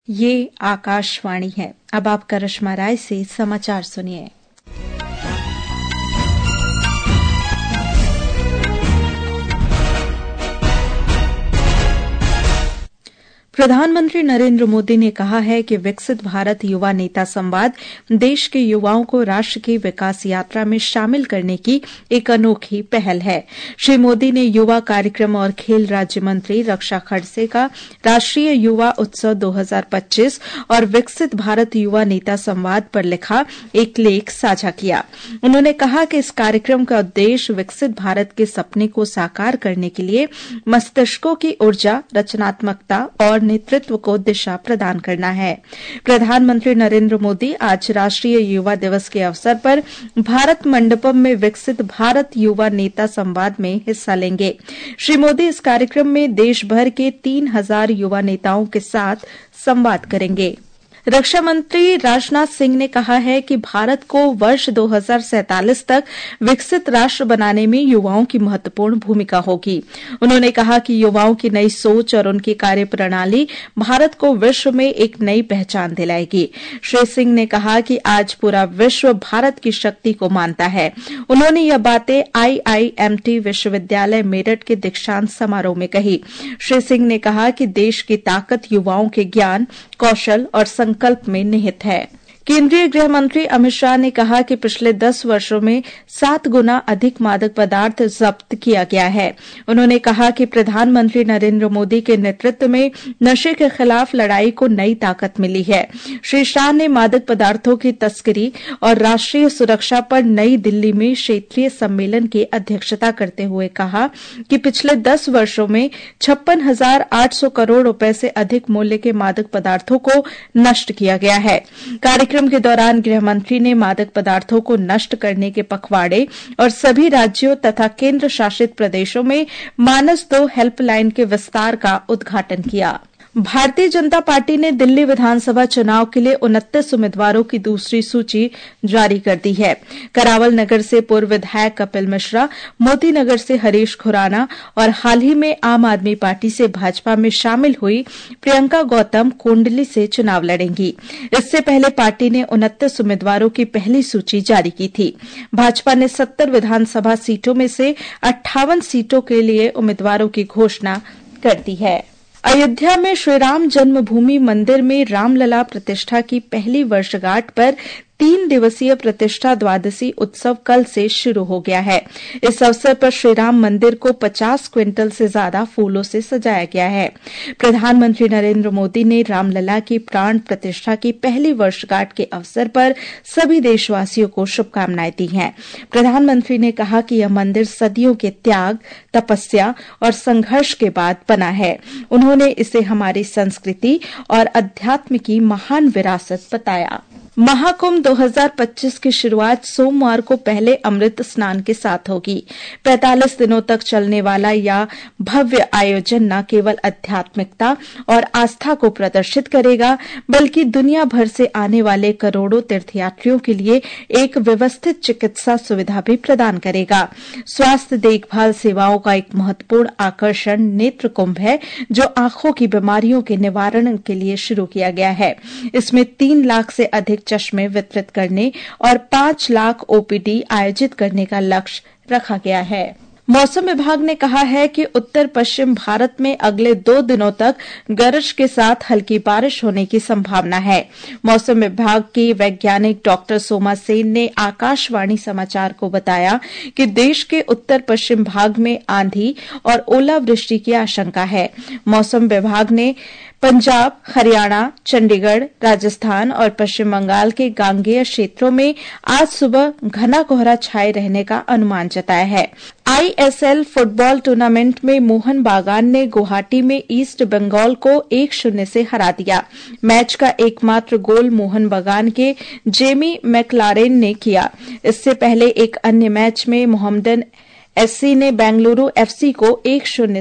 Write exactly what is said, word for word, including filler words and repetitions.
ये आकाशवाणी है। अब आप करिश्मा राय से समाचार सुनिए। प्रधानमंत्री नरेंद्र मोदी ने कहा है कि विकसित भारत युवा नेता संवाद देश के युवाओं को राष्ट्र की विकास यात्रा में शामिल करने की एक अनोखी पहल है। श्री मोदी ने युवा कार्यक्रम और खेल राज्य मंत्री रक्षा खड़से का राष्ट्रीय युवा उत्सव दो हज़ार पच्चीस और विकसित भारत युवा नेता संवाद पर लिखा एक लेख साझा किया। उन्होंने कहा कि इस कार्यक्रम का उद्देश्य विकसित भारत के सपने को साकार करने के लिए मस्तिष्कों की ऊर्जा, रचनात्मकता और नेतृत्व को दिशा प्रदान करना है। प्रधानमंत्री नरेंद्र मोदी आज राष्ट्रीय युवा दिवस के अवसर पर भारत मंडपम में विकसित भारत युवा नेता संवाद में हिस्सा लेंगे। श्री मोदी इस कार्यक्रम में देश भर के तीन हजार युवा नेताओं के साथ संवाद करेंगे। रक्षा मंत्री राजनाथ सिंह ने कहा है कि भारत को वर्ष दो हज़ार सैंतालीस तक विकसित राष्ट्र बनाने में युवाओं की महत्वपूर्ण भूमिका होगी। उन्होंने कहा कि युवाओं की नई सोच और उनकी कार्यप्रणाली भारत को विश्व में एक नई पहचान दिलाएगी। श्री सिंह ने कहा कि आज पूरा विश्व भारत की शक्ति को मानता है। उन्होंने यह बातें आई आई एम टी विश्वविद्यालय मेरठ के दीक्षांत समारोह में कही। श्री सिंह ने कहा कि देश की ताकत युवाओं के ज्ञान, कौशल और संकल्प में निहित है। केंद्रीय गृह मंत्री अमित शाह ने कहा कि पिछले दस वर्षों में सात गुना अधिक मादक पदार्थ जब्त किया गया है। उन्होंने कहा कि प्रधानमंत्री नरेंद्र मोदी के नेतृत्व में नशे के खिलाफ लड़ाई को नई ताकत मिली है। श्री शाह ने मादक पदार्थों की तस्करी और राष्ट्रीय सुरक्षा पर नई दिल्ली में क्षेत्रीय सम्मेलन की अध्यक्षता करते हुए कहा कि पिछले दस वर्षों में छप्पन हजार आठ सौ करोड़ रुपए से अधिक मूल्य के मादक पदार्थों को नष्ट किया गया है। कार्यक्रम के दौरान गृह मंत्री ने मादक पदार्थों को नष्ट करने के पखवाड़े और सभी राज्यों तथा केंद्र शासित प्रदेशों में मानस दो हेल्पलाइन के विस्तार का उद्घाटन किया। भारतीय जनता पार्टी ने दिल्ली विधानसभा चुनाव के लिए उनतीस उम्मीदवारों की दूसरी सूची जारी कर दी है। करावल नगर से पूर्व विधायक कपिल मिश्रा, मोती नगर से हरीश खुराना और हाल ही में आम आदमी पार्टी से भाजपा में शामिल हुई प्रियंका गौतम कोंडली से चुनाव लड़ेंगी। इससे पहले पार्टी ने उनतीस उम्मीदवारों की पहली सूची जारी की थी। भाजपा ने सत्तर विधानसभा सीटों में से अट्ठावन सीटों के लिए उम्मीदवारों की घोषणा कर दी है। अयोध्या में श्रीराम जन्मभूमि मंदिर में रामलला प्रतिष्ठा की पहली वर्षगांठ पर तीन दिवसीय प्रतिष्ठा द्वादशी उत्सव कल से शुरू हो गया है। इस अवसर पर श्रीराम मंदिर को पचास क्विंटल से ज्यादा फूलों से सजाया गया है। प्रधानमंत्री नरेंद्र मोदी ने रामलला की प्राण प्रतिष्ठा की पहली वर्षगांठ के अवसर पर सभी देशवासियों को शुभकामनाएं दी हैं। प्रधानमंत्री ने कहा कि यह मंदिर सदियों के त्याग, तपस्या और संघर्ष के बाद बना है। उन्होंने इसे हमारी संस्कृति और अध्यात्म की महान विरासत बताया। महाकुंभ दो हज़ार पच्चीस की शुरुआत सोमवार को पहले अमृत स्नान के साथ होगी। पैंतालीस दिनों तक चलने वाला यह भव्य आयोजन न केवल आध्यात्मिकता और आस्था को प्रदर्शित करेगा, बल्कि दुनिया भर से आने वाले करोड़ों तीर्थयात्रियों के लिए एक व्यवस्थित चिकित्सा सुविधा भी प्रदान करेगा। स्वास्थ्य देखभाल सेवाओं का एक महत्वपूर्ण आकर्षण नेत्र कुंभ है, जो आंखों की बीमारियों के निवारण के लिए शुरू किया गया है। इसमें तीन लाख से अधिक चश्मे वितरित करने और पांच लाख ओ पी डी आयोजित करने का लक्ष्य रखा गया है। मौसम विभाग ने कहा है कि उत्तर पश्चिम भारत में अगले दो दिनों तक गरज के साथ हल्की बारिश होने की संभावना है। मौसम विभाग की वैज्ञानिक डॉक्टर सोमा सेन ने आकाशवाणी समाचार को बताया कि देश के उत्तर पश्चिम भाग में आंधी और ओलावृष्टि की आशंका है। मौसम विभाग ने पंजाब, हरियाणा, चंडीगढ़, राजस्थान और पश्चिम बंगाल के गांगेय क्षेत्रों में आज सुबह घना कोहरा छाए रहने का अनुमान जताया है। I S L football tournament में मोहन बागान ने गुवाहाटी में ईस्ट बंगाल को एक शून्य से हरा दिया। मैच का एकमात्र गोल मोहन बागान के जेमी मैकलारेन ने किया। इससे पहले एक अन्य मैच में मोहम्मदन एस सी ने बेंगलुरु एफ सी को एक शून्य